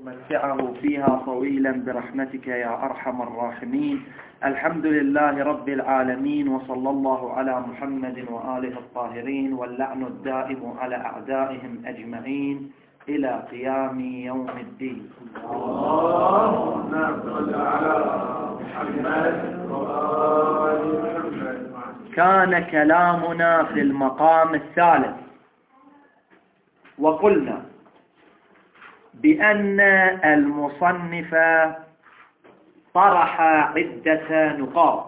متعه فيها طويلا برحمتك يا أرحم الراحمين. الحمد لله رب العالمين، وصلى الله على محمد وآله الطاهرين، واللعن الدائم على أعدائهم أجمعين إلى قيام يوم الدين. اللهم صل على محمد وآل محمد. كان كلامنا في المقام الثالث، وقلنا بأن المصنف طرح عدة نقاط.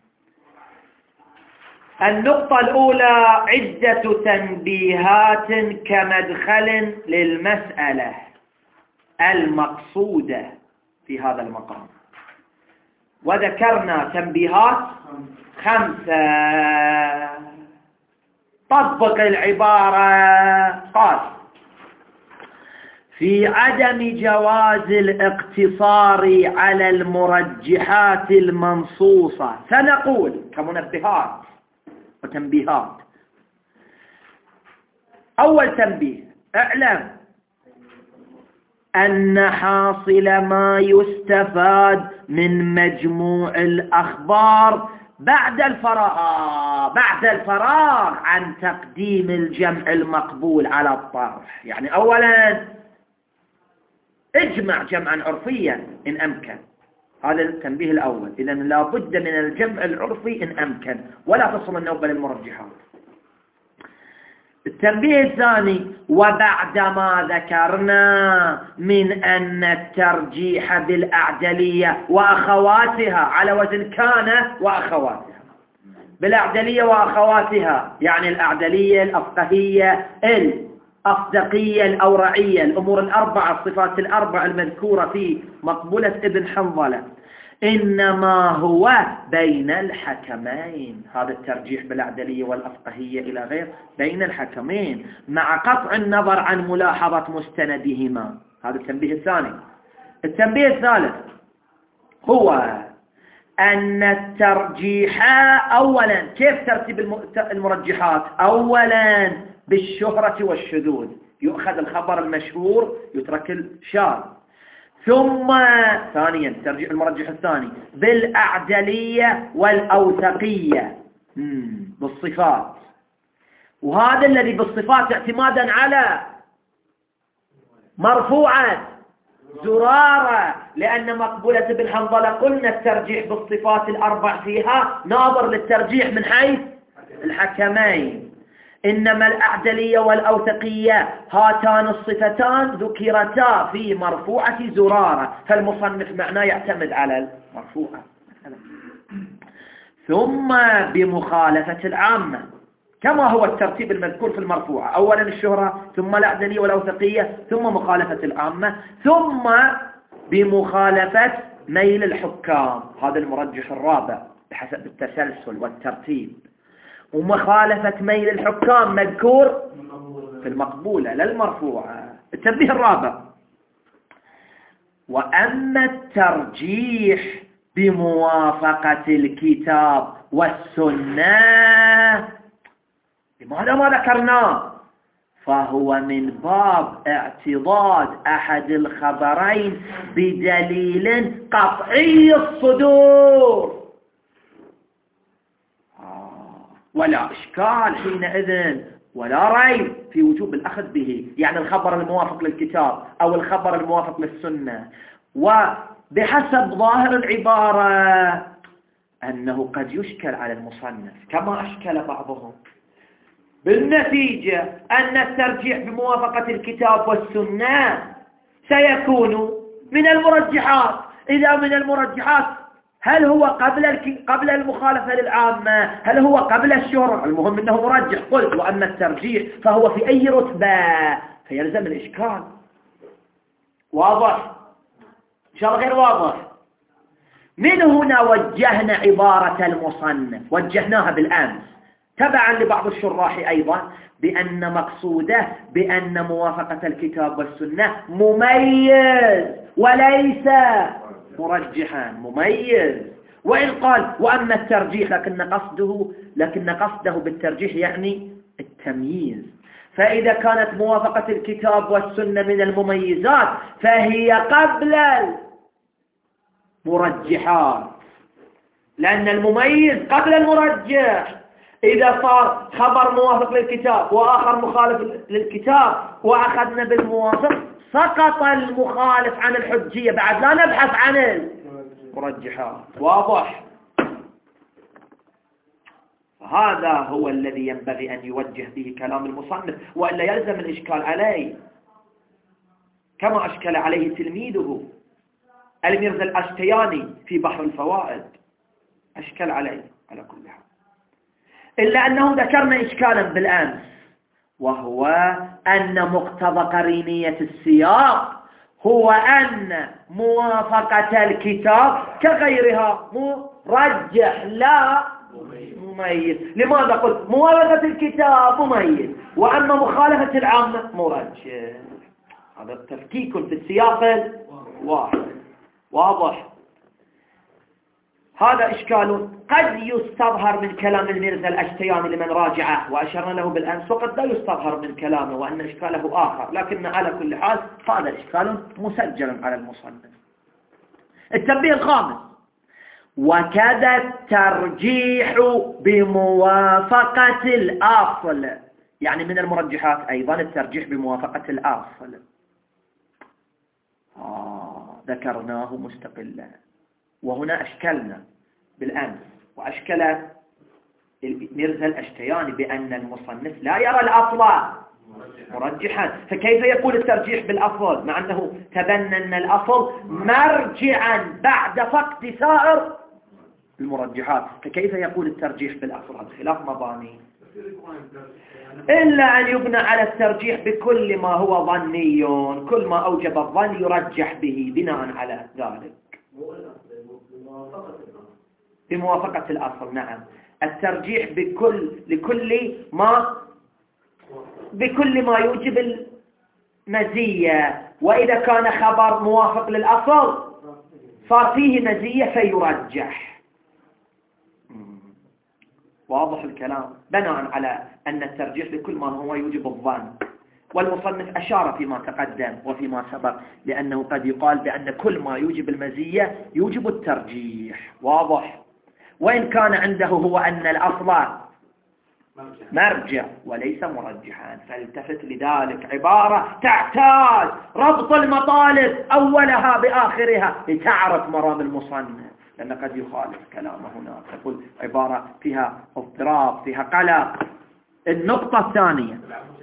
النقطة الأولى عدة تنبيهات كمدخل للمسألة المقصودة في هذا المقام، وذكرنا تنبيهات 5. طبق العبارة. قال: في عدم جواز الاقتصار على المرجحات المنصوصة. سنقول كمنبهات وتنبيهات. أول تنبيه: اعلم أن حاصل ما يستفاد من مجموع الأخبار بعد الفراغ عن تقديم الجمع المقبول على الطرح. يعني أولا اجمع جمعا عرفيا إن أمكن. هذا التنبيه الأول. إذن لا بد من الجمع العرفي إن أمكن، ولا تصل النوبة للمرجحات. التنبيه الثاني: وبعدما ذكرنا من أن الترجيح بالأعدلية وأخواتها على وزن كان وأخواتها، بالأعدلية وأخواتها يعني الأعدلية، الأفقهية، الأصدقية، الأورعية، الأمور الأربعة، الصفات الأربع المذكورة في مقبولة ابن حنظلة، إنما هو بين الحكمين. هذا الترجيح بالأعدلية والأفقهية إلى غير بين الحكمين، مع قطع النظر عن ملاحظة مستندهما. هذا التنبيه الثاني. التنبيه الثالث هو أن الترجيح أولا، كيف ترتيب المرجحات؟ أولا بالشهرة والشذوذ، يؤخذ الخبر المشهور يترك الشاذ. ثم ثانيا ترجيح المرجح الثاني بالأعدلية والأوثقية بالصفات، وهذا الذي بالصفات اعتمادا على مرفوعة زرارة، لأن مقبولة ابن حنظلة قلنا الترجيح بالصفات الأربع فيها ناظر للترجيح من حيث الحكمين، إنما الأعدلية والأوثقية هاتان الصفتان ذكرتا في مرفوعة زرارة، فالمصنف معناه يعتمد على المرفوعة. ثم بمخالفة العامة كما هو الترتيب المذكور في المرفوعة، أولا الشهرة، ثم الأعدلية والأوثقية، ثم مخالفة العامة، ثم بمخالفة ميل الحكام. هذا المرجح الرابع بحسب التسلسل والترتيب. ومخالفة ميل الحكام مذكور في المقبولة لا المرفوعة. التنبيه الرابع: وأما الترجيح بموافقة الكتاب والسنة، لماذا ما ذكرناه؟ فهو من باب اعتضاد أحد الخبرين بدليل قطعي الصدور، ولا إشكال حينئذ ولا ريب في وجوب الأخذ به. يعني الخبر الموافق للكتاب أو الخبر الموافق للسنة، وبحسب ظاهر العبارة أنه قد يشكل على المصنف كما أشكل بعضهم. بالنتيجة أن الترجيح بموافقة الكتاب والسنة سيكون من المرجحات. إذا من المرجحات، هل هو قبل المخالفة للعامة؟ هل هو قبل الشهرة؟ المهم أنه مرجح. قلت: وأما الترجيح فهو في أي رتبة؟ فيلزم الإشكال. واضح؟ إن شاء الله غير واضح. من هنا وجهنا عبارة المصنف، وجهناها بالأمس تبعا لبعض الشراح أيضا، بأن مقصوده بأن موافقة الكتاب والسنة مميز وليس مرجحا. مميز. وإن قال وأما الترجيح، لكن قصده بالترجيح يعني التمييز. فإذا كانت موافقة الكتاب والسنة من المميزات فهي قبل المرجحات، لأن المميز قبل المرجح. إذا صار خبر موافق للكتاب وآخر مخالف للكتاب وأخذنا بالموافق سقط المخالف عن الحجية، بعد لا نبحث عن المرجحات. واضح؟ هذا هو الذي ينبغي أن يوجه به كلام المصنف، وإلا يلزم الإشكال عليه كما أشكل عليه تلميذه الميرزا الأشتياني في بحر الفوائد، أشكل عليه على كل حال. إلا أنه ذكرنا إشكالا بالأمس، وهو أن مقتضى قرينية السياق هو أن موافقة الكتاب كغيرها مرجح لا مميز. لماذا قلت موافقة الكتاب مميز وأما مخالفة العامة مرجح؟ هذا تفكيك في السياق الواحد. واضح؟ هذا إشكال قد يستظهر من كلام الميرزا الأشتياني لمن راجعه وأشرنا له بالأمس، وقد لا يستظهر من كلامه وأن إشكاله آخر، لكن على كل حال هذا إشكال مسجل على المصنف. التنبيه الخامس: وكذا الترجيح بموافقة الأصل، يعني من المرجحات أيضا الترجيح بموافقة الأصل. ذكرناه مستقلا، وهنا أشكلنا بالأمس وأشكل الميرزا الأشتياني بأن المصنف لا يرى الأصل مرجحا، فكيف يقول الترجيح بالأصل مع أنه تبنى أن الأصل مرجعا بعد فقد سائر المرجحات؟ فكيف يقول الترجيح بالأصل؟ هذا خلاف مباني، إلا أن يبنى على الترجيح بكل ما هو ظني، كل ما أوجب الظن يرجح به بناء على ذلك بموافقة الأصل. نعم، الترجيح بكل ما يوجب المزية، وإذا كان خبر موافق للأصل صار فيه مزية فيرجح. واضح الكلام؟ بناء على أن الترجيح بكل ما هو يوجب الظن، والمصنف أشار فيما تقدم وفيما سبق لأنه قد يقال بأن كل ما يوجب المزية يوجب الترجيح. واضح؟ وإن كان عنده هو أن الأصل مرجع وليس مرجحا، فالتفت لذلك عبارة تحتاج ربط المطالب أولها بآخرها لتعرف مرام المصنف، لأن قد يخالف كلامه هنا، تقول عبارة فيها اضطراب فيها قلق. النقطة الثانية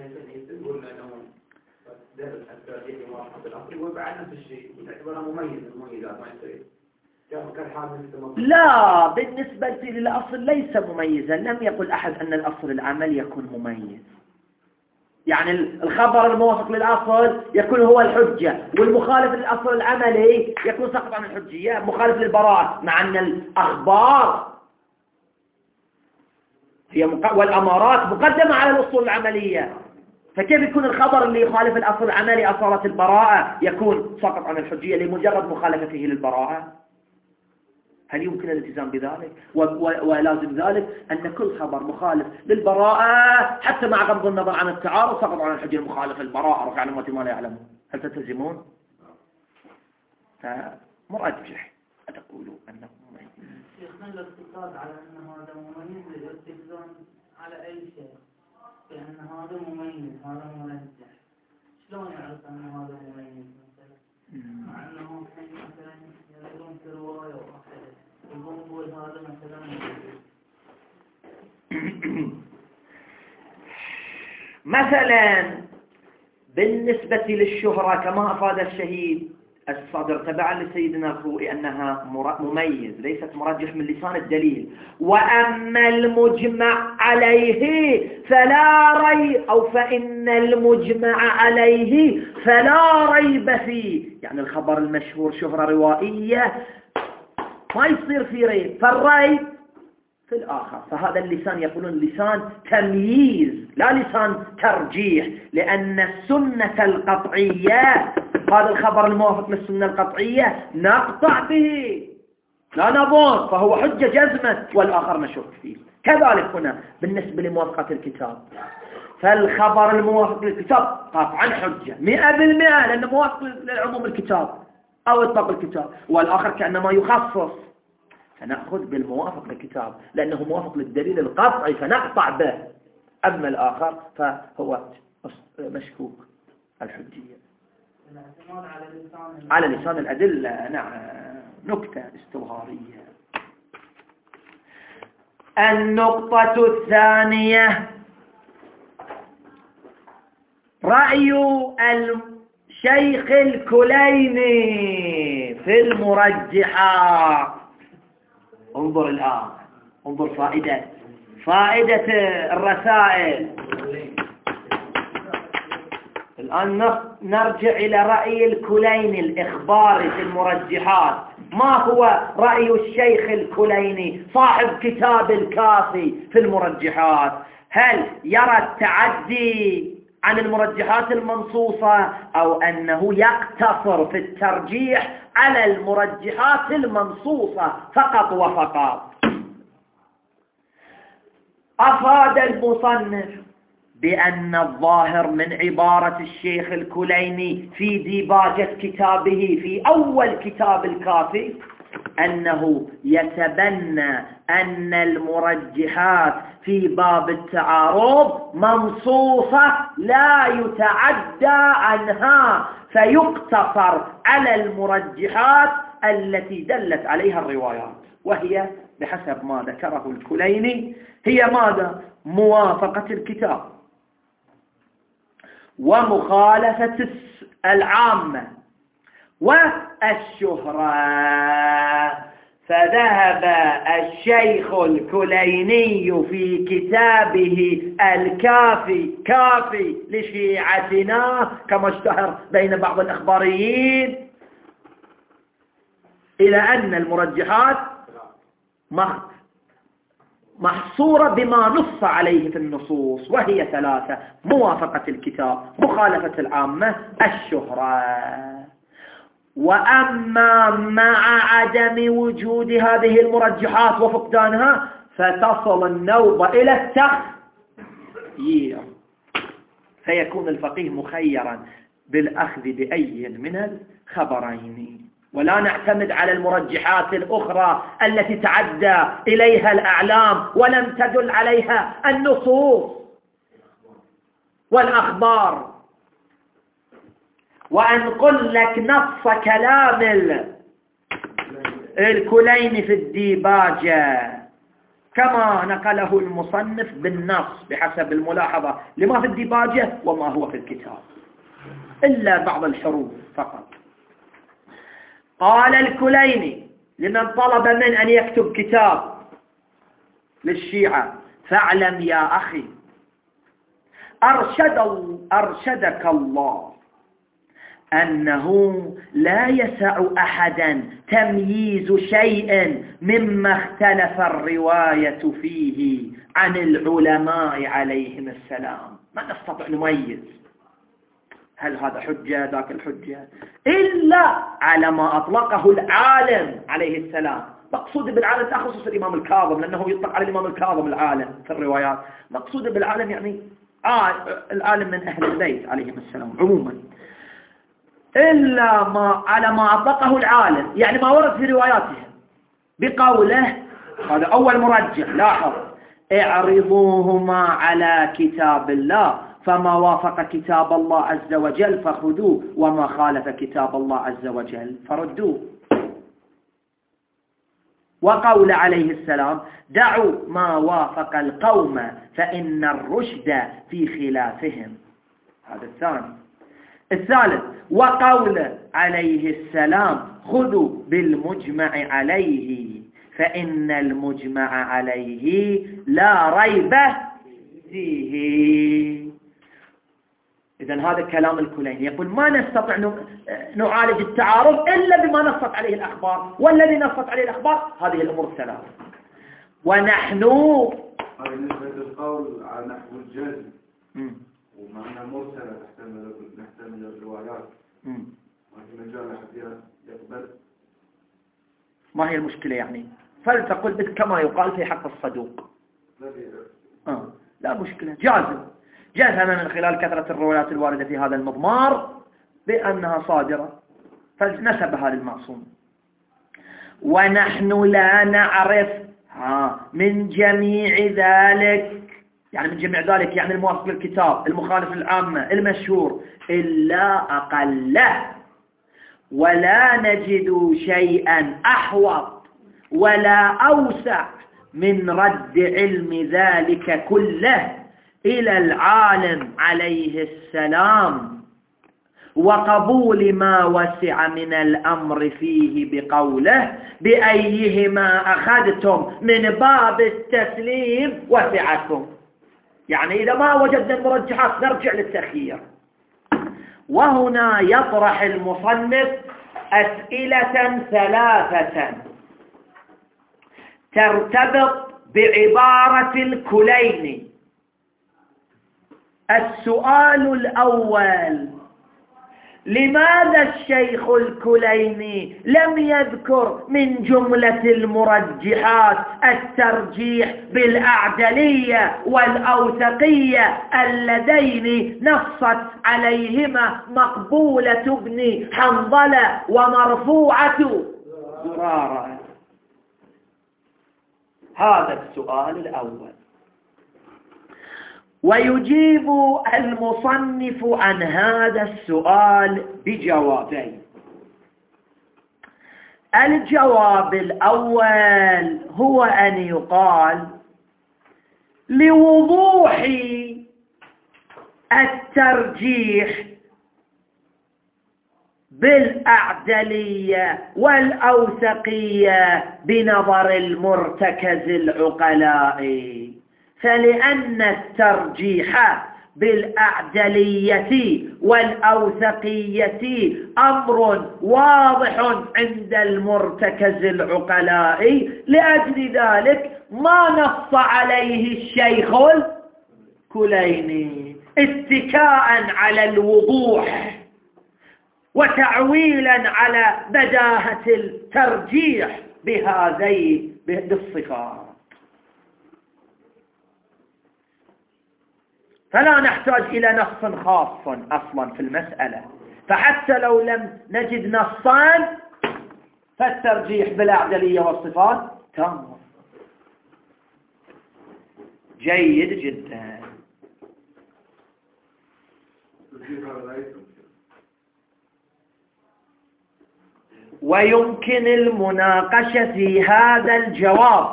لا، بالنسبة للأصل ليس مميزا. لم يقل أحد أن الأصل العمل يكون مميز، يعني الخبر الموافق للأصل يكون هو الحجة، والمخالف للأصل العملي يكون سقط عن الحجية، مخالف للبراءة، مع أن الأخبار هي والأمارات مقدمة على الأصول العملية، فكيف يكون الخبر اللي يخالف الأصل العملي أصالة البراءة يكون سقط عن الحجية لمجرد مخالفته للبراءة؟ هل يمكن الالتزام بذلك؟ ولازم ذلك أن كل خبر مخالف للبراءة حتى مع غض النظر عن التعارض سقط عن الحجية المخالف للبراءة، رفع علامات ما لا يعلمون. هل تلتزمون؟ فمرجح أتقولوا أنه مميز. شيخنا الاقتصاد على أن هذا مميز للالتزام على أي شيء، لأن هذا مميز هذا مرجح، شلون يعرف أن هذا مميز مثلا؟ مع أنه مثلا يقولون في رواية واحدة يقول هذا مثلا مثلا بالنسبة للشهرة كما أفاد الشهيد الصدر تبعا لسيدنا الخوئي أنها مميز ليست مرجح من لسان الدليل. وأما المجمع عليه فلا ريب، أو فإن المجمع عليه فلا ريب فيه، يعني الخبر المشهور شهرة روائية ما يصير فيه ريب، فالريب في الآخر. فهذا اللسان يقولون لسان تمييز لا لسان ترجيح، لأن السنة القطعية، هذا الخبر الموافق للسنة القطعية نقطع به لا نظن، فهو حجة جزمة، والآخر نشك فيه. كذلك هنا بالنسبة لموافقة الكتاب، فالخبر الموافق للكتاب قطعا حجة 100% لأنه موافق للعموم الكتاب أو إطلاق الكتاب، والآخر كأنما يخصص، فنأخذ بالموافق للكتاب لأنه موافق للدليل القطعي فنقطع به. أما الآخر فهو مشكوك الحجية على لسان الأدلة. نعم، نكتة استظهارية. النقطة الثانية رأي الشيخ الكليني في المرجحات. انظر الآن، انظر فائدة الرسائل. الآن نرجع إلى رأي الكليني الإخباري في المرجحات. ما هو رأي الشيخ الكليني صاحب كتاب الكافي في المرجحات؟ هل يرى التعدي عن المرجحات المنصوصة أو أنه يقتصر في الترجيح على المرجحات المنصوصة فقط وفقط؟ أفاد المصنف بأن الظاهر من عبارة الشيخ الكليني في ديباجة كتابه في أول كتاب الكافي أنه يتبنى أن المرجحات في باب التعارض منصوصة لا يتعدى عنها، فيقتصر على المرجحات التي دلت عليها الروايات، وهي بحسب ما ذكره الكليني هي ماذا؟ موافقة الكتاب ومخالفة العامة والشهرة. فذهب الشيخ الكليني في كتابه كافي لشيعتنا كما اشتهر بين بعض الإخباريين إلى أن المرجحات محصورة بما نص عليه في النصوص، وهي 3: موافقة الكتاب، مخالفة العامة، الشهرة. وأما مع عدم وجود هذه المرجحات وفقدانها فتصل النوبة إلى التخيير، فيكون الفقيه مخيرا بالأخذ بأي من الخبرين، ولا نعتمد على المرجحات الأخرى التي تعدى إليها الأعلام ولم تدل عليها النصوص والأخبار. وأنقل لك نص كلام الكليني في الديباجة كما نقله المصنف بالنص بحسب الملاحظة لما في الديباجة وما هو في الكتاب، إلا بعض الحروف فقط. قال الكليني لمن طلب من أن يكتب كتاب للشيعة: فاعلم يا أخي أرشدك الله أنه لا يسع أحدا تمييز شيء مما اختلف الرواية فيه عن العلماء عليهم السلام. ما نستطيع نميز هل هذا حجة ذاك الحجة إلا على ما أطلقه العالم عليه السلام. مقصود بالعالم لا خصوص الإمام الكاظم، لأنه يطلق على الإمام الكاظم العالم في الروايات. مقصود بالعالم يعني العالم من أهل البيت عليهم السلام عموما، إلا ما على ما أطلقه العالم، يعني ما ورد في رواياتهم بقوله. هذا أول مرجح. لاحظ: اعرضوهما على كتاب الله، فما وافق كتاب الله عز وجل فخذوه، وما خالف كتاب الله عز وجل فردوه. وقول عليه السلام: دعوا ما وافق القوم فإن الرشد في خلافهم. هذا الثاني. الثالث: وقول عليه السلام: خذوا بالمجمع عليه فإن المجمع عليه لا ريب فيه. إذن هذا كلام الكليني، يقول ما نستطيع نعالج التعارض إلا بما نصت عليه الأخبار، والذي نصت عليه الأخبار هذه الأمور الثلاث. ونحن بالنسبة للقول على نحو الجزم ومعنى مرسلة نحتمل الروايات، ما في مجال أحد يقبل. ما هي المشكلة يعني؟ فلتقل كما يقال في حق الصدوق. لا مشكلة، جازم. جزم من خلال كثرة الروايات الواردة في هذا المضمار بأنها صادرة، فنسبها للمعصوم. ونحن لا نعرف من جميع ذلك، يعني من جميع ذلك يعني الموافق للكتاب المخالف للعامة المشهور، إلا أقله، ولا نجد شيئا أحوط ولا أوسع من رد علم ذلك كله إلى العالم عليه السلام، وقبول ما وسع من الأمر فيه بقوله بأيهما أخذتم من باب التسليم وسعكم. يعني إذا ما وجدنا المرجحات نرجع للتخيير. وهنا يطرح المصنف أسئلة ثلاثة ترتبط بعبارة الكليني. السؤال الأول: لماذا الشيخ الكليني لم يذكر من جملة المرجحات الترجيح بالأعدلية والأوثقية اللذين نصت عليهما مقبولة ابن حنظلة ومرفوعة زرارة؟ هذا السؤال الأول. ويجيب المصنف عن هذا السؤال بجوابين. الجواب الأول هو أن يقال لوضوح الترجيح بالأعدلية والأوثقية بنظر المرتكز العقلاء، فلأن الترجيح بالأعدلية والأوثقية أمر واضح عند المرتكز العقلاء، لأجل ذلك ما نص عليه الشيخ الكليني اتكاء على الوضوح وتعويلا على بداهة الترجيح بهذه الصفات. فلا نحتاج إلى نص خاص أصلا في المسألة، فحتى لو لم نجد نصان فالترجيح بالأعدلية والصفات تام. جيد جدا. ويمكن المناقشة في هذا الجواب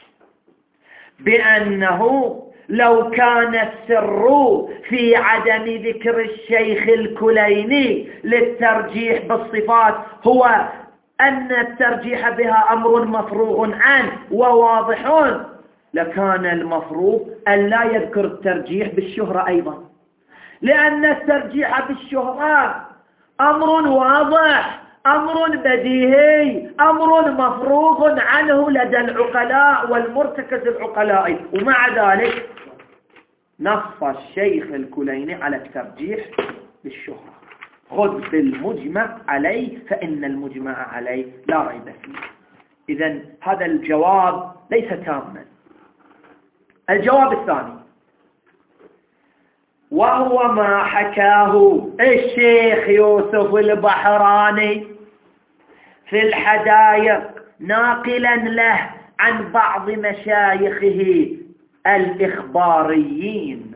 بأنه لو كان السر في عدم ذكر الشيخ الكليني للترجيح بالصفات هو أن الترجيح بها أمر مفروغ عنه وواضح، لكان المفروض أن لا يذكر الترجيح بالشهرة أيضا، لأن الترجيح بالشهرة أمر واضح، أمر بديهي، أمر مفروغ عنه لدى العقلاء والمرتكز العقلاء. ومع ذلك نص الشيخ الكليني على الترجيح بالشهرة. خذ بالمجمع عليه فإن المجمع عليه لا ريب فيه. إذن هذا الجواب ليس تاما. الجواب الثاني وهو ما حكاه الشيخ يوسف البحراني في الحدائق ناقلا له عن بعض مشايخه الإخباريين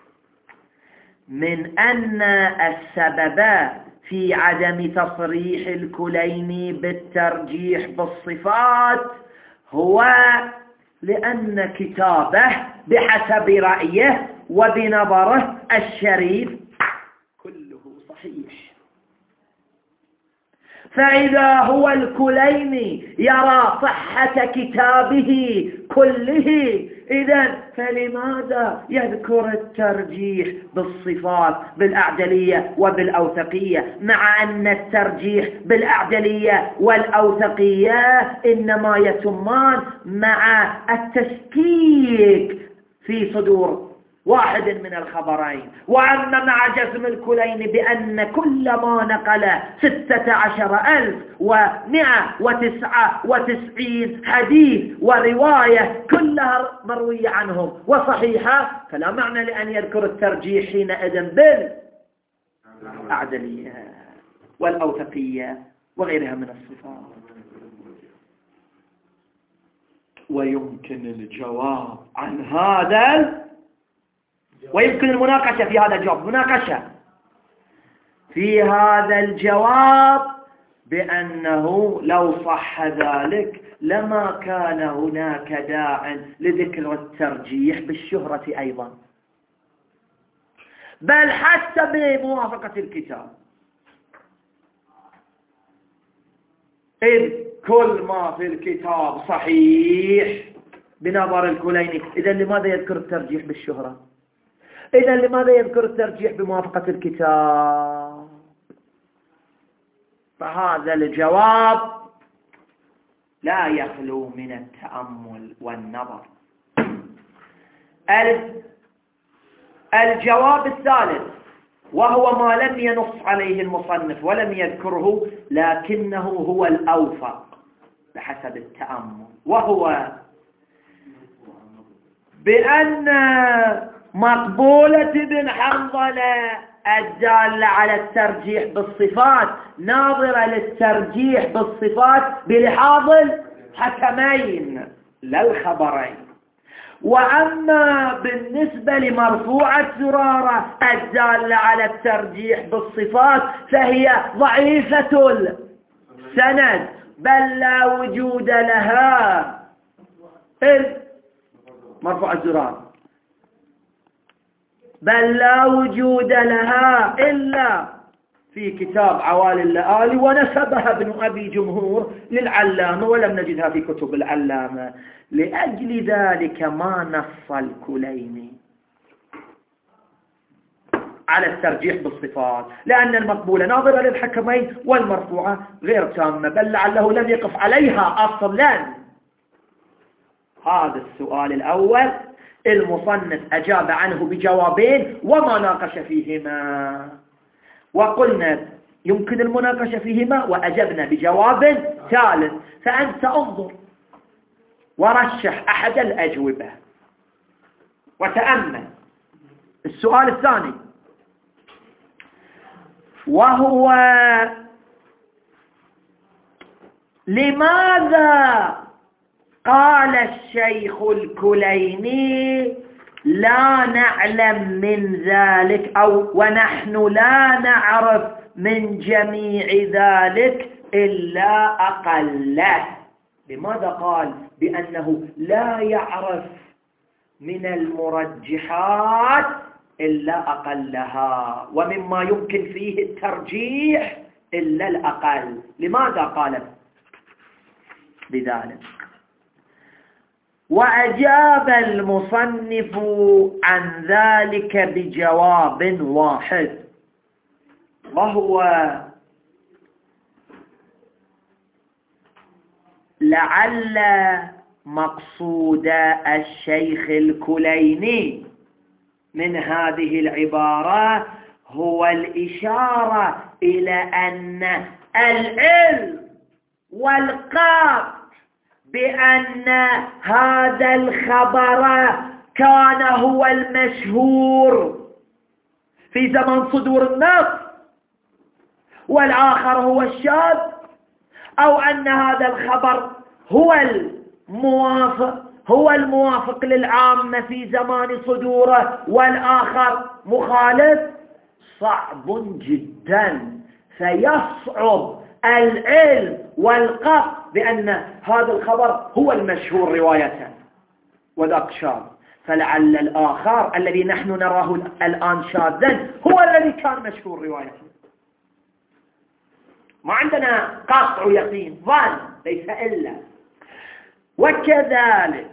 من أن السبب في عدم تصريح الكليني بالترجيح بالصفات هو لأن كتابه بحسب رأيه وبنظره الشريف كله صحيح. فإذا هو الكليني يرى صحة كتابه كله، إذن فلماذا يذكر الترجيح بالصفات بالأعدلية وبالأوثقية، مع أن الترجيح بالأعدلية والأوثقية إنما يتمان مع التشكيك في صدور واحد من الخبرين. وأما مع جزم الكليني بأن كل ما نقل 16,199 حديث ورواية كلها مروية عنهم وصحيحة، فلا معنى لأن يذكر الترجيح حينئذ بالأعدلية والأوثقية وغيرها من الصفات. ويمكن الجواب عن هذا، ويمكن المناقشة في هذا الجواب، مناقشة في هذا الجواب بأنه لو صح ذلك لما كان هناك داع لذكر الترجيح بالشهرة أيضا، بل حتى بموافقة الكتاب، إذ كل ما في الكتاب صحيح بنظر الكليني. إذا لماذا يذكر الترجيح بالشهرة؟ إذا لماذا يذكر الترجيح بموافقة الكتاب؟ فهذا الجواب لا يخلو من التأمل والنظر. الجواب الثالث، وهو ما لم ينص عليه المصنف ولم يذكره لكنه هو الأوفق بحسب التأمل، وهو بأن مقبولة بن حنظلة الدالة على الترجيح بالصفات ناظرة للترجيح بالصفات بلحاظ الحكمين لا الخبرين. وأما بالنسبة لمرفوعة زرارة الدالة على الترجيح بالصفات فهي ضعيفة السند، بل لا وجود لها مرفوعة زرارة، بل لا وجود لها إلا في كتاب عوالي اللآلي، ونسبها ابن أبي جمهور للعلامة ولم نجدها في كتب العلامة. لأجل ذلك ما نص الكليني على الترجيح بالصفات، لأن المقبولة ناظرة للحكمين والمرفوعة غير تامة، بل لعله لم يقف عليها أصلا. هذا السؤال الأول المصنف أجاب عنه بجوابين وما ناقش فيهما، وقلنا يمكن المناقشة فيهما وأجبنا بجواب ثالث. فأنت انظر ورشح أحد الأجوبة وتأمل. السؤال الثاني وهو لماذا قال الشيخ الكليني لا نعلم من ذلك ونحن لا نعرف من جميع ذلك إلا أقله؟ لماذا قال بأنه لا يعرف من المرجحات إلا أقلها، ومما يمكن فيه الترجيح إلا الأقل؟ لماذا قال بذلك؟ وأجاب المصنف عن ذلك بجواب واحد، وهو لعل مقصود الشيخ الكليني من هذه العبارة هو الإشارة إلى أن العلم والقطع بأن هذا الخبر كان هو المشهور في زمن صدور النص والآخر هو الشاذ، أو أن هذا الخبر هو الموافق للعامة في زمان صدوره والآخر مخالف، صعب جدا. فيصعب العلم والقطع بأن هذا الخبر هو المشهور رواية وذاك شاذ، فلعل الآخر الذي نحن نراه الآن شاذا هو الذي كان مشهور رواية. ما عندنا قطع يقين، ظن ليس إلا. وكذلك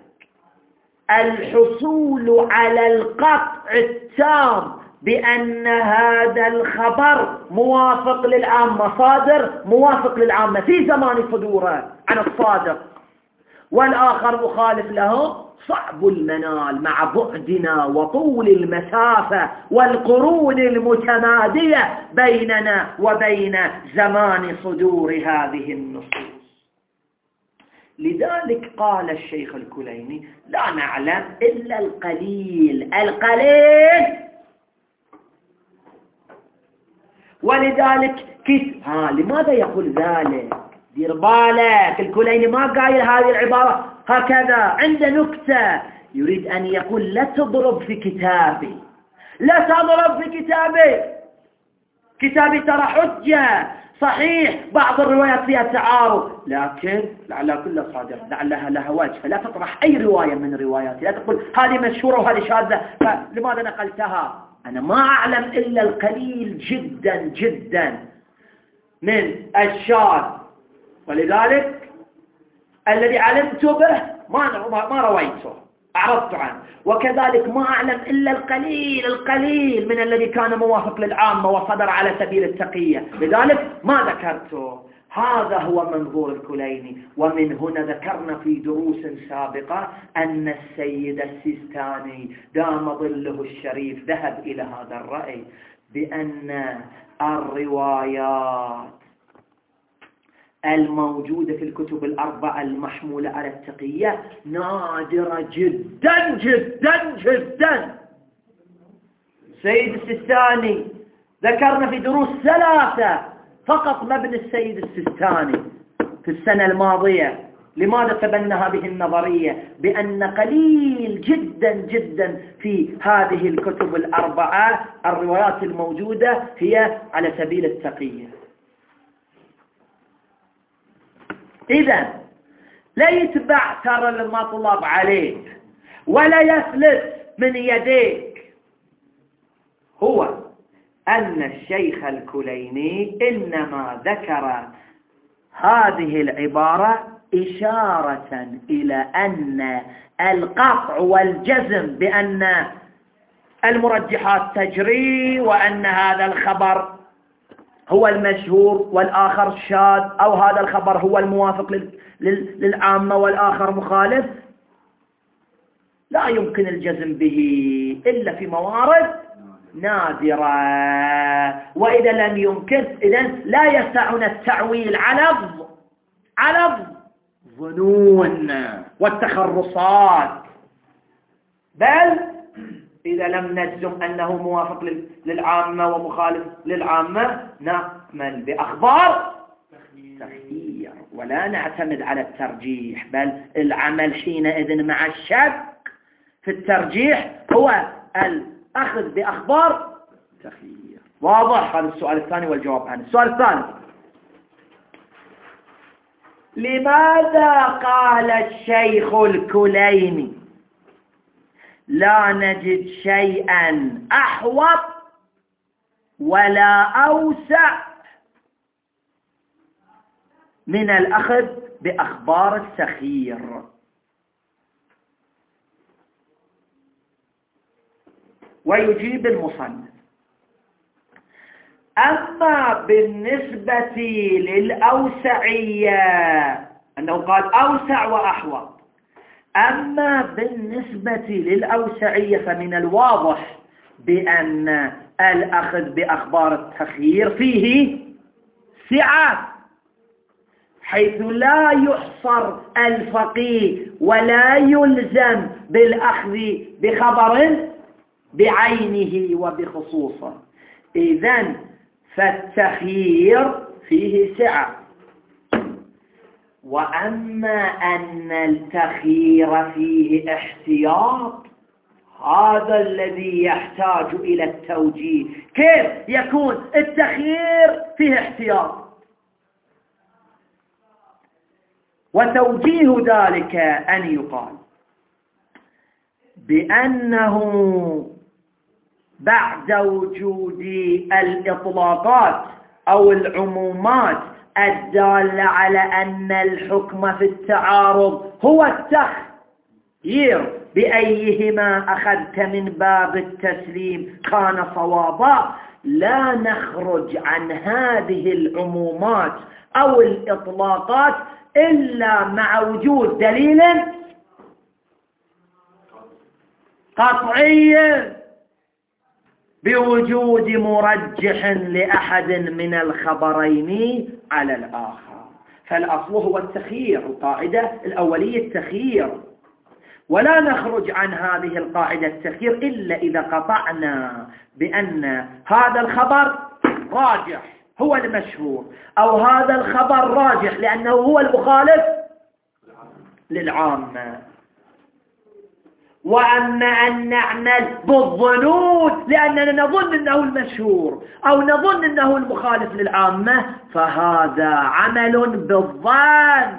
الحصول على القطع التام بأن هذا الخبر موافق للعامة، صادر موافق للعامة في زمان صدوره عن الصادق، والآخر مخالف له صعب المنال مع بعدنا وطول المسافة والقرون المتمادية بيننا وبين زمان صدور هذه النصوص. لذلك قال الشيخ الكليني لا نعلم إلا القليل ولذلك لماذا يقول ذلك؟ دير بالك، الكليني ما قايل هذه العبارة هكذا، عنده نكتة يريد أن يقول لا تضرب في كتابي، لا تضرب في كتابي ترى حجة، صحيح بعض الروايات فيها تعارض لكن لعلها كلها صادقة، لعلها لها وجه، فلا تطرح أي رواية من رواياتي، لا تقول هذه مشهورة وهذه شاذة فلماذا نقلتها. أنا ما أعلم إلا القليل جدا جدا من الشاذ، ولذلك الذي علمت به ما رويته، أعرضت عنه، وكذلك ما أعلم إلا القليل من الذي كان موافق للعامة وصدر على سبيل التقية، لذلك ما ذكرته. هذا هو منظور الكليني. ومن هنا ذكرنا في دروس سابقة أن السيد السيستاني دام ظله الشريف ذهب إلى هذا الرأي بأن الروايات الموجودة في الكتب الأربعة المحمولة على التقية نادرة جدا جدا جدا. السيد السيستاني ذكرنا في دروس 3 فقط مبنى السيد السيستاني في السنة الماضية. لماذا تبنى هذه النظرية بأن قليل جدا جدا في هذه الكتب الأربعة الروايات الموجودة هي على سبيل التقية. إذا لا يتبع ترى المطلب عليك ولا يفلت من يديك. هو أن الشيخ الكليني إنما ذكر هذه العبارة إشارة إلى أن القطع والجزم بأن المرجحات تجري وأن هذا الخبر هو المشهور والآخر شاذ، أو هذا الخبر هو الموافق للعامة والآخر مخالف، لا يمكن الجزم به إلا في موارد نادرة. وإذا لم يمكن إذن لا يسعنا التعويل على الظنون والتخرصات، بل إذا لم نجزم أنه موافق للعامة ومخالف للعامة نعمل بأخبار تخيير ولا نعتمد على الترجيح، بل العمل حينئذ مع الشك في الترجيح هو الأخذ بأخبار تخيير. واضح؟ هذا السؤال الثاني والجواب عنه. السؤال الثالث: لماذا قال الشيخ الكليني لا نجد شيئا أحوط ولا أوسع من الأخذ بأخبار التخيير؟ ويجيب المصنف: أما بالنسبة للأوسعية، أنه قال أوسع وأحوط، أما بالنسبة للأوسعية فمن الواضح بأن الأخذ بأخبار التخيير فيه سعة، حيث لا يحصر الفقيه ولا يلزم بالأخذ بخبر بعينه وبخصوصه. إذن فالتخيير فيه سعة. وأما أن التخيير فيه احتياط، هذا الذي يحتاج إلى التوجيه. كيف يكون التخيير فيه احتياط؟ وتوجيه ذلك أن يقال بأنه بعد وجود الإطلاقات أو العمومات الدالة على أن الحكم في التعارض هو التخيير بأيهما أخذت من باب التسليم كان صوابا، لا نخرج عن هذه العمومات أو الإطلاقات إلا مع وجود دليل قطعي بوجود مرجح لأحد من الخبرين على الآخر. فالأصل هو التخيير، القاعدة الأولية التخيير، ولا نخرج عن هذه القاعدة التخيير إلا إذا قطعنا بأن هذا الخبر راجح هو المشهور، أو هذا الخبر راجح لأنه هو المخالف للعامة. وأما أن نعمل بالظنون لأننا نظن أنه المشهور أو نظن أنه المخالف للعامة فهذا عمل بالظن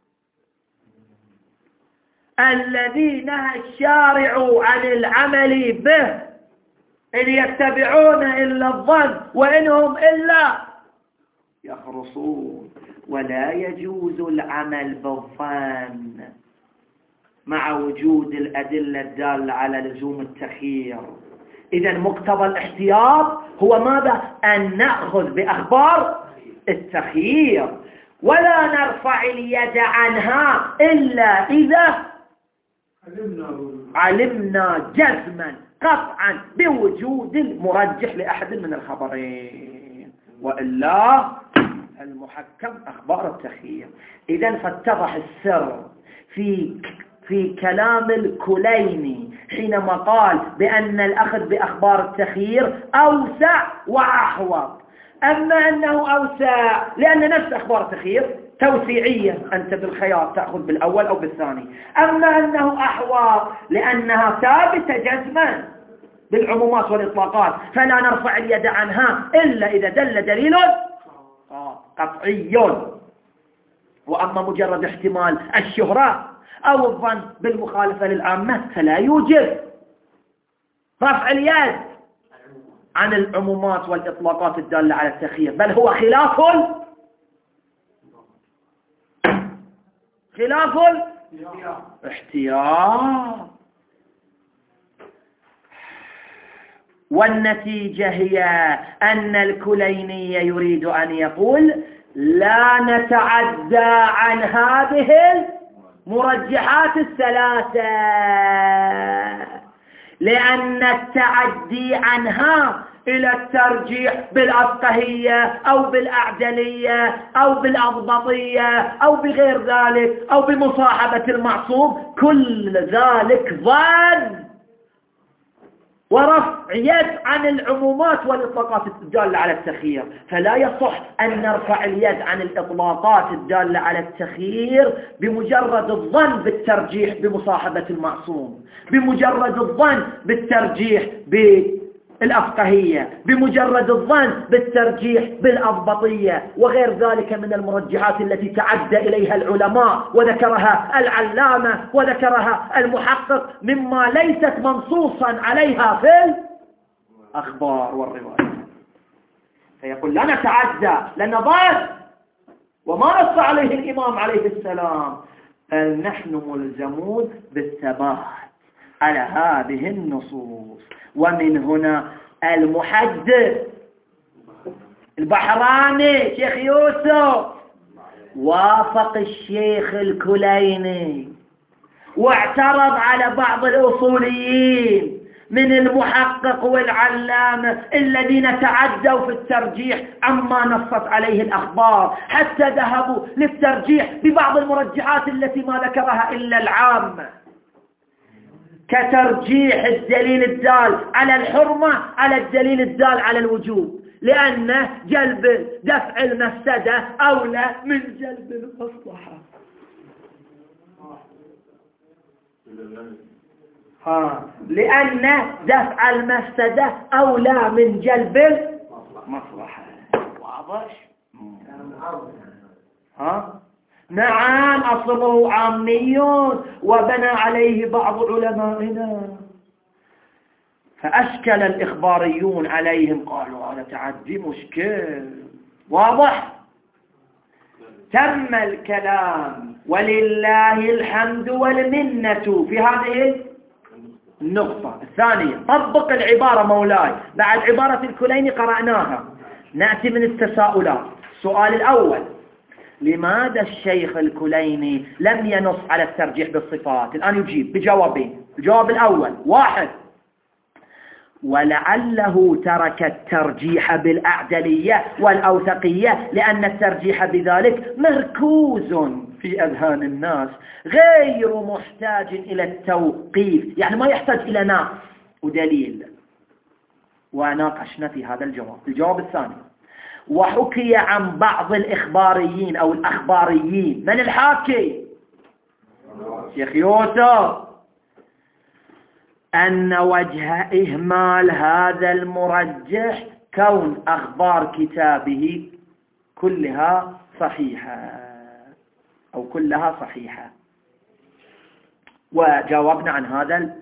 الذي نهى الشارع عن العمل به، إن يتبعون إلا الظن وإنهم إلا يخرصون. ولا يجوز العمل بالظن مع وجود الأدلة الدالة على لزوم التخيير. إذا مقتضى الاحتياط هو ماذا؟ أن نأخذ بأخبار التخيير ولا نرفع اليد عنها إلا إذا علمنا جزما قطعا بوجود المرجح لأحد من الخبرين، وإلا المحكم أخبار التخيير. إذا فاتضح السر في كلام الكليني حينما قال بأن الأخذ بأخبار التخيير أوسع وأحوط. أما أنه أوسع لأن نفس أخبار التخيير توسيعية، أنت بالخيار تأخذ بالأول أو بالثاني. أما أنه أحوط لأنها ثابتة جزما بالعمومات والإطلاقات، فلا نرفع اليد عنها إلا إذا دل دليل قطعي. وأما مجرد احتمال الشهرة أو الظن بالمخالفة للعامة فلا يوجد رفع اليد عن العمومات والإطلاقات الدالة على التخيير، بل هو خلاف الاحتياط. والنتيجة هي أن الكليني يريد أن يقول لا نتعدى عن هذه المرجحات الثلاثة، لأن التعدي عنها إلى الترجيح بالأفقهية أو بالأعدلية أو بالأضبطية أو بغير ذلك أو بمصاحبة المعصوم، كل ذلك ظن ورفع يد عن العمومات والإطلاقات الدالة على التخيير. فلا يصح أن نرفع اليد عن الإطلاقات الدالة على التخيير بمجرد الظن بالترجيح بمصاحبة المعصوم، بمجرد الظن بالترجيح بالأفقهية، بمجرد الظن بالترجيح بالأضبطية وغير ذلك من المرجحات التي تعدى إليها العلماء وذكرها العلامة وذكرها المحقق مما ليست منصوصا عليها في الأخبار والروايات. فيقول لا نتعدى لأن ظن وما نص عليه الإمام عليه السلام، بل نحن ملزمون بالثبات على هذه النصوص. ومن هنا المحدث البحراني شيخ يوسف وافق الشيخ الكليني واعترض على بعض الأصوليين من المحقق والعلامة الذين تعدوا في الترجيح عما نصت عليه الأخبار، حتى ذهبوا للترجيح ببعض المرجحات التي ما ذكرها إلا العامة، كترجيح الدليل الدال على الحرمة على الدليل الدال على الوجوب، لأن جلب دفع المفسدة أولى من جلب المصلحة. لأن دفع المفسدة أولى من جلب المصلحة. واضح؟ نعم، أصله عامي وبنى عليه بعض علمائنا، فأشكل الإخباريون عليهم، قالوا هذا تعدي مشكل. واضح؟ تم الكلام ولله الحمد والمنة في هذه النقطة الثانية. طبق العبارة مولاي بعد عبارة الكليني قرأناها. نأتي من التساؤلات. السؤال الأول: لماذا الشيخ الكليني لم ينص على الترجيح بالصفات؟ الآن يجيب بجوابين. الجواب الأول: 1، ولعله ترك الترجيح بالأعدلية والأوثقية لأن الترجيح بذلك مركوز في أذهان الناس غير محتاج إلى التوقيف، يعني ما يحتاج إلى نص ودليل. وناقشنا في هذا الجواب. الجواب الثاني: وحكي عن بعض الإخباريين أو الأخباريين. من الحاكي؟ شيخ يوسف. أن وجه إهمال هذا المرجح كون أخبار كتابه كلها صحيحة أو كلها صحيحة. وجاوبنا عن هذا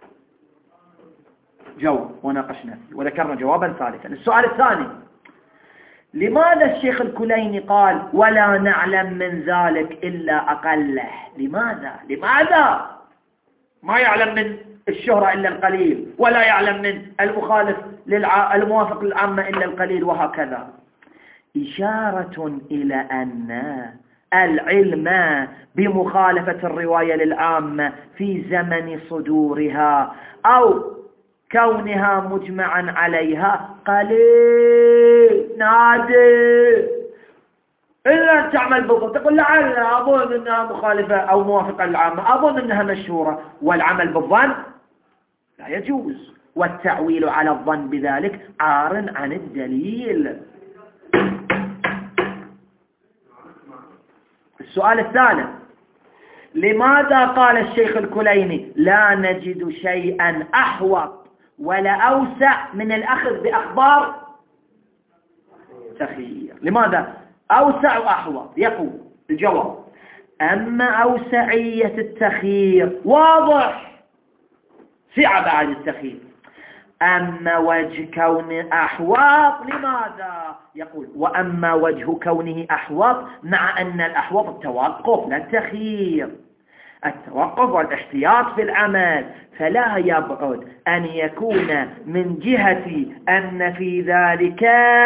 الجواب وناقشنا وذكرنا جوابا ثالثا. السؤال الثاني: لماذا الشيخ الكليني قال ولا نعلم من ذلك إلا أقله؟ لماذا ما يعلم من الشهرة إلا القليل، ولا يعلم من الموافق للعامة إلا القليل، وهكذا؟ إشارة إلى أن العلم بمخالفة الرواية للعامة في زمن صدورها أو كونها مجمعا عليها قليل نادر. إلا أن تعمل بالضبط تقول لعل أظن أنها مخالفة أو موافقة للعامة، أظن أنها مشهورة، والعمل بالظن لا يجوز، والتعويل على الظن بذلك عار عن الدليل. السؤال الثالث: لماذا قال الشيخ الكليني لا نجد شيئا أحوط ولا أوسع من الأخذ بأخبار تخيير؟ لماذا أوسع وأحوط؟ يقول الجواب: أما أوسعية التخيير واضح، سعة بعد التخيير. أما وجه كونه أحوط، لماذا؟ يقول: وأما وجه كونه أحوط مع أن الأحوط التوقف لا التخيير، التوقف والاحتياط في العمل، فلا يبعد أن يكون من جهة أن في ذلك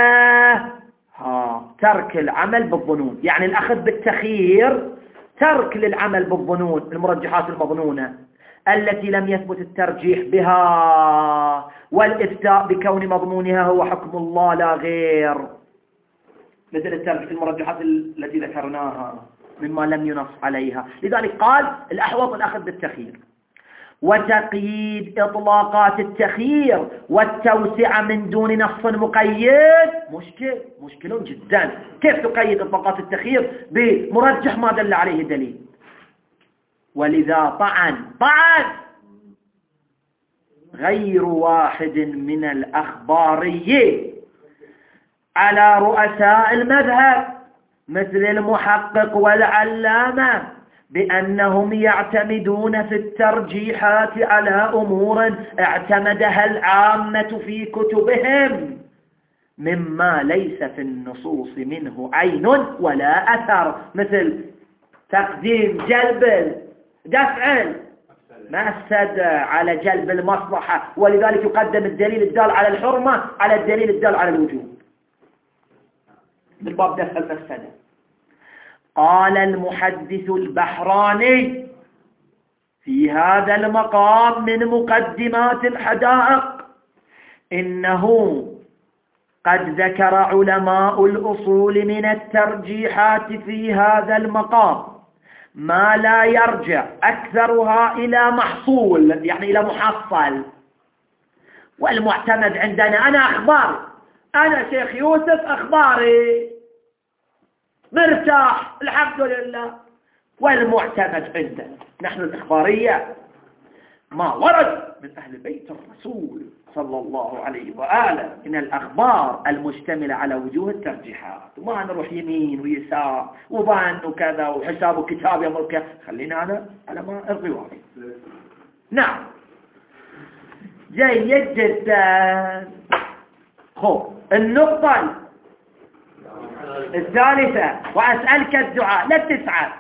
ترك العمل بالظنون، يعني الأخذ بالتخيير ترك للعمل بالظنون، المرجحات المظنونة التي لم يثبت الترجيح بها، والإفتاء بكون مضمونها هو حكم الله لا غير، مثل المرجحات التي ذكرناها مما لم ينص عليها. لذلك قال الأحوط الأخذ بالتخيير. وتقييد إطلاقات التخيير والتوسعة من دون نص مقيد مشكل جدا. كيف تقيد إطلاقات التخيير بمرجح ما دل عليه دليل؟ ولذا طعن غير واحد من الأخباريين على رؤساء المذهب مثل المحقق والعلامة بأنهم يعتمدون في الترجيحات على أمور اعتمدها العامة في كتبهم مما ليس في النصوص منه عين ولا أثر، مثل تقديم جلب دفع مفسدة على جلب المصلحة، ولذلك يقدم الدليل الدال على الحرمة على الدليل الدال على الوجوب من باب دفع المفسدة. قال المحدث البحراني في هذا المقام من مقدمات الحدائق: إنه قد ذكر علماء الأصول من الترجيحات في هذا المقام ما لا يرجع أكثرها إلى محصول، يعني إلى محصل. والمعتمد عندنا أنا أخبار، أنا شيخ يوسف أخباري مرتاح الحمد لله. والمعتمد عندنا نحن الإخبارية ما ورد من أهل بيت الرسول صلى الله عليه وآله من الأخبار المشتملة على وجوه الترجيحات، وما نروح يمين ويسار وظن وكذا وحساب كتاب يمرك، خلينا على ما الرواية. نعم جيد جدا. النقطة الثالثة، وأسألك الدعاء لا تسعى.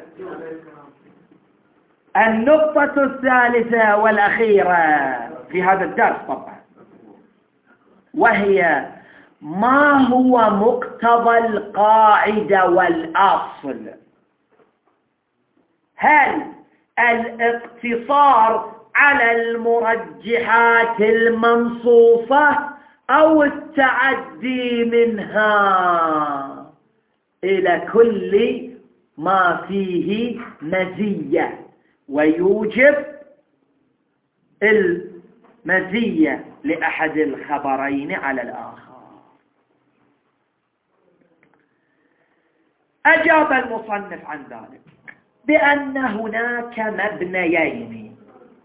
النقطة الثالثة والأخيرة في هذا الدرس طبعا، وهي ما هو مقتضى القاعدة والأصل؟ هل الاقتصار على المرجحات المنصوصة أو التعدي منها إلى كل ما فيه مزية ويوجب المزية لأحد الخبرين على الآخر؟ أجاب المصنف عن ذلك بأن هناك مبنيين.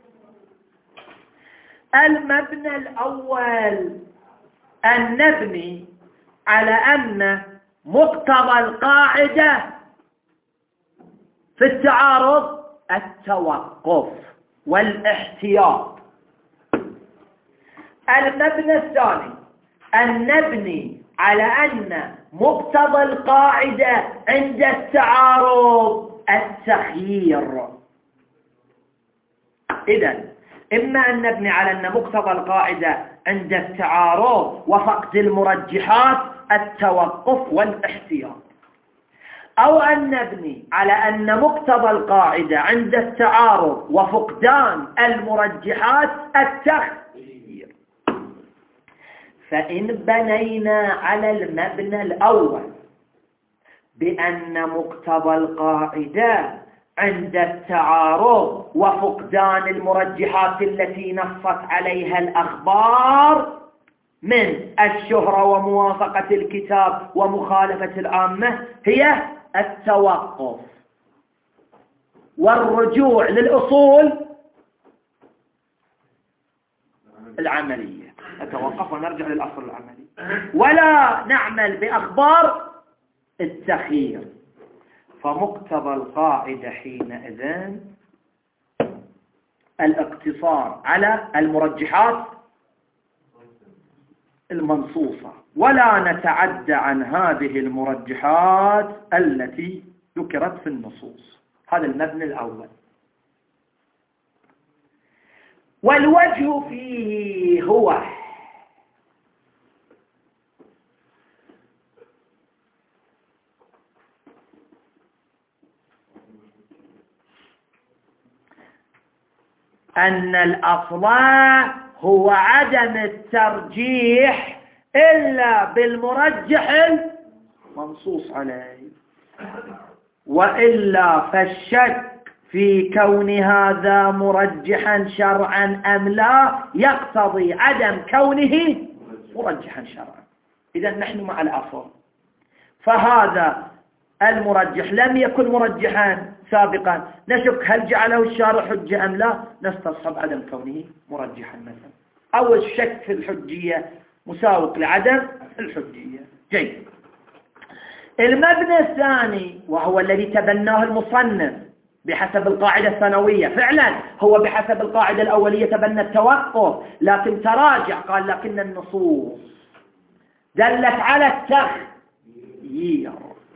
المبنى الأول أن نبني على أن مقتضى القاعدة في التعارض التوقف والاحتياط. المبنى الثاني أن نبني على أن مقتضى القاعدة عند التعارض التخيير. إذن إما أن نبني على أن مقتضى القاعدة عند التعارض وفقد المرجحات التوقف والاحتياط، أو أن نبني على أن مقتضى القاعدة عند التعارض وفقدان المرجحات التخيير. فإن بنينا على المبنى الأول بأن مقتضى القاعدة عند التعارض وفقدان المرجحات التي نصت عليها الأخبار من الشهرة وموافقة الكتاب ومخالفة العامة هي التوقف والرجوع للأصول العملية، نتوقف ونرجع للأصل العملي ولا نعمل بأخبار التخيير. فمقتضى القاعدة حينئذ الاقتصار على المرجحات المنصوصة ولا نتعدى عن هذه المرجحات التي ذكرت في النصوص. هذا المبنى الأول. والوجه فيه هو أن الأصل هو عدم الترجيح إلا بالمرجح المنصوص عليه، وإلا فالشك في كون هذا مرجحا شرعا أم لا يقتضي عدم كونه مرجحا شرعا. إذا نحن مع الأصل، فهذا المرجح لم يكن مرجحا سابقا، نشك هل جعله الشارع حجة أم لا، نستصحب عدم كونه مرجحا مثلا، أو الشك في الحجية مساوق لعدم الحجية. جيد. المبنى الثاني وهو الذي تبناه المصنف بحسب القاعدة الثانوية، فعلا هو بحسب القاعدة الأولية تبنى التوقف، لكن تراجع قال لكن النصوص دلت على التخيير،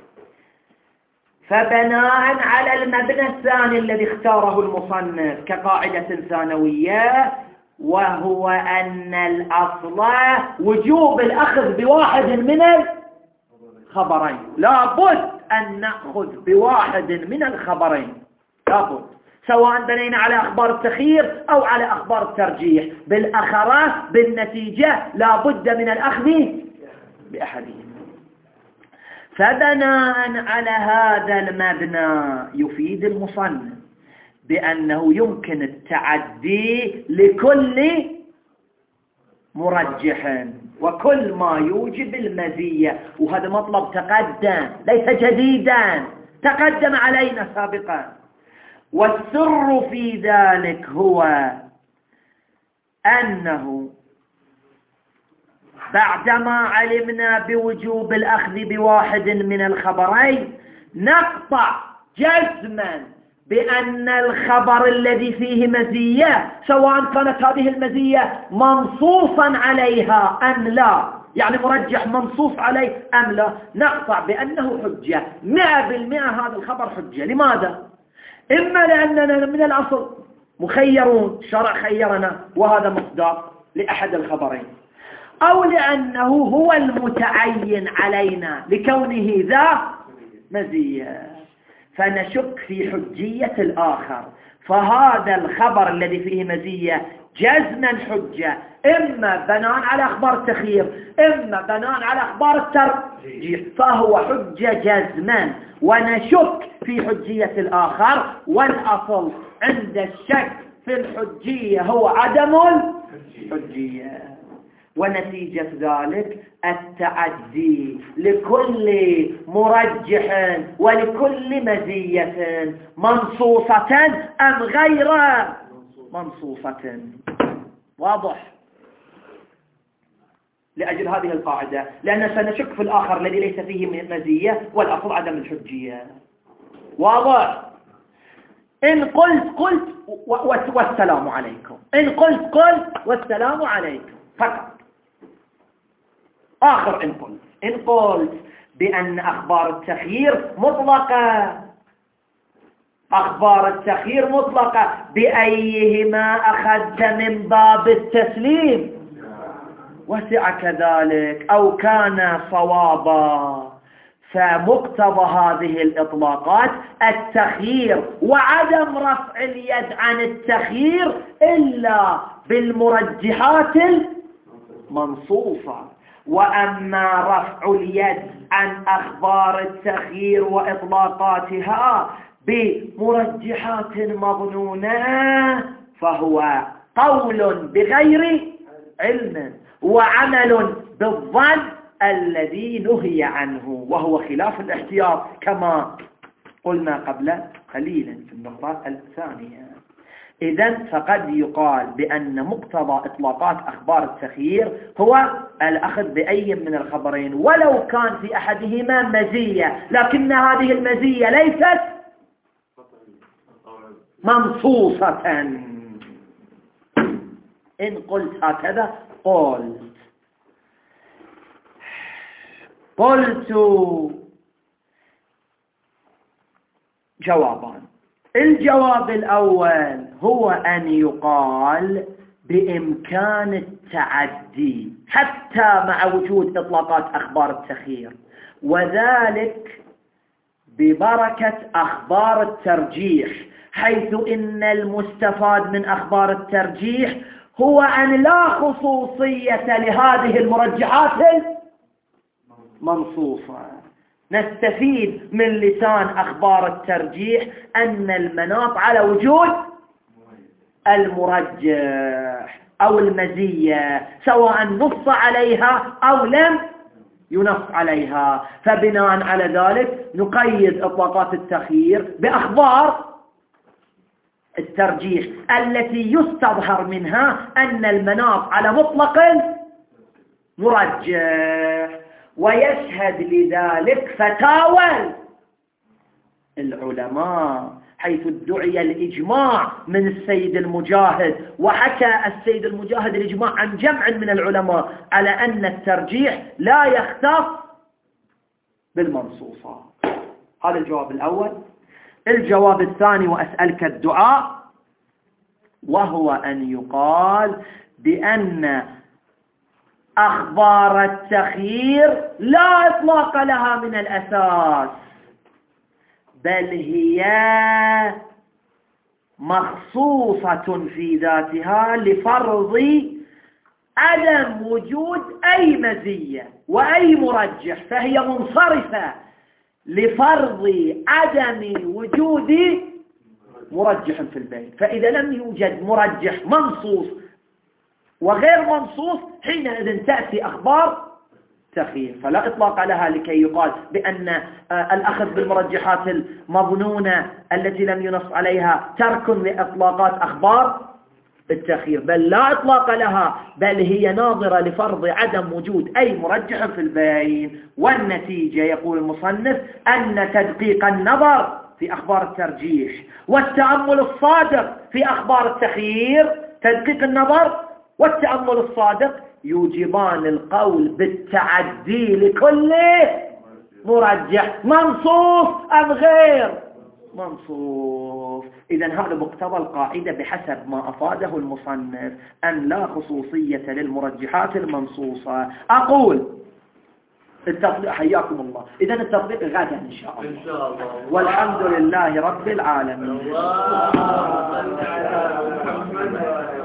فبناء على المبنى الثاني الذي اختاره المصنف كقاعدة ثانوية، وهو أن الأصل وجوب الأخذ بواحد من الخبرين، لابد أن نأخذ بواحد من الخبرين، لابد، سواء بنينا على أخبار التخيير أو على أخبار الترجيح، بالأخرى بالنتيجة لابد من الأخذ بأحدهم. فبناء على هذا المبنى يفيد المصنف بأنه يمكن التعدي لكل مرجح وكل ما يوجب المزية، وهذا مطلب تقدم ليس جديدا، تقدم علينا سابقا. والسر في ذلك هو أنه بعدما علمنا بوجوب الأخذ بواحد من الخبرين نقطع جزما بأن الخبر الذي فيه مزية سواء كانت هذه المزية منصوصا عليها أم لا، يعني مرجح منصوص عليه أم لا، نقطع بأنه حجة 100%. هذا الخبر حجة. لماذا؟ إما لأننا من الأصل مخيرون، شرع خيرنا وهذا مصداق لأحد الخبرين، أو لأنه هو المتعين علينا لكونه ذا مزية، فنشك في حجية الآخر. فهذا الخبر الذي فيه مزية جزما حجة، إما بناء على أخبار التخيير إما بناء على أخبار الترجيح، فهو حجة جزما، ونشك في حجية الآخر. والأصل عند الشك في الحجية هو عدم الحجية، ونتيجة ذلك التعدي لكل مرجح ولكل مزية منصوصة أم غير منصوصة. واضح؟ لأجل هذه القاعدة، لأن سنشك في الآخر الذي ليس فيه مزية، والأصل عدم الحجية. واضح؟ إن قلت والسلام عليكم، إن قلت والسلام عليكم فقط. آخر إن قلت بأن أخبار التخيير مطلقة، أخبار التخيير مطلقة، بأيهما أخذت من باب التسليم وسع كذلك أو كان صوابا، فمقتضى هذه الإطلاقات التخيير وعدم رفع اليد عن التخيير إلا بالمرجحات المنصوصة. وأما رفع اليد عن أخبار التخيير وإطلاقاتها بمرجحات مظنونة فهو قول بغير علم وعمل بالظن الذي نهي عنه، وهو خلاف الاحتياط كما قلنا قبل قليل في النقطة الثانية. إذن فقد يقال بأن مقتضى إطلاقات أخبار التخيير هو الأخذ بأي من الخبرين ولو كان في أحدهما مزية، لكن هذه المزية ليست منصوصة. إن قلت هكذا قلت جوابان. الجواب الأول هو أن يقال بإمكان التعدي حتى مع وجود إطلاقات أخبار التخيير، وذلك ببركة أخبار الترجيح، حيث إن المستفاد من أخبار الترجيح هو أن لا خصوصية لهذه المرجحات المنصوصة. نستفيد من لسان أخبار الترجيح أن المناط على وجود المرجح أو المزية، سواء نص عليها أو لم ينص عليها، فبناء على ذلك نقيد إطلاقات التخيير بأخبار الترجيح التي يستظهر منها أن المناط على مطلق مرجح. ويشهد لذلك فتاوى العلماء، حيث ادعي الإجماع من السيد المجاهد، وحكى السيد المجاهد الإجماع عن جمع من العلماء على أن الترجيح لا يختص بالمنصوصات. هذا الجواب الأول. الجواب الثاني وأسألك الدعاء، وهو أن يقال بأن أخبار التخيير لا إطلاق لها من الأساس، بل هي مخصوصة في ذاتها لفرض عدم وجود أي مزية وأي مرجح، فهي منصرفة لفرض عدم وجود مرجح في البين. فإذا لم يوجد مرجح منصوص وغير منصوص حينئذ تأتي أخبار تخيير، فلا إطلاق لها لكي يقال بأن الأخذ بالمرجحات المظنونة التي لم ينص عليها ترك لإطلاقات أخبار التخيير، بل لا إطلاق لها، بل هي ناظرة لفرض عدم وجود أي مرجح في البين. والنتيجة يقول المصنف أن تدقيق النظر في أخبار الترجيح والتأمل الصادق في أخبار التخيير، تدقيق النظر والتأمل الصادق يوجبان القول بالتعدي لكل مرجح منصوص أم غير منصوص. إذن هذا مقتضى القاعدة بحسب ما أفاده المصنف أن لا خصوصية للمرجحات المنصوصة. أقول التطبيق حياكم الله. إذن التطبيق غدا إن شاء الله. إن شاء الله. والحمد لله رب العالمين. الله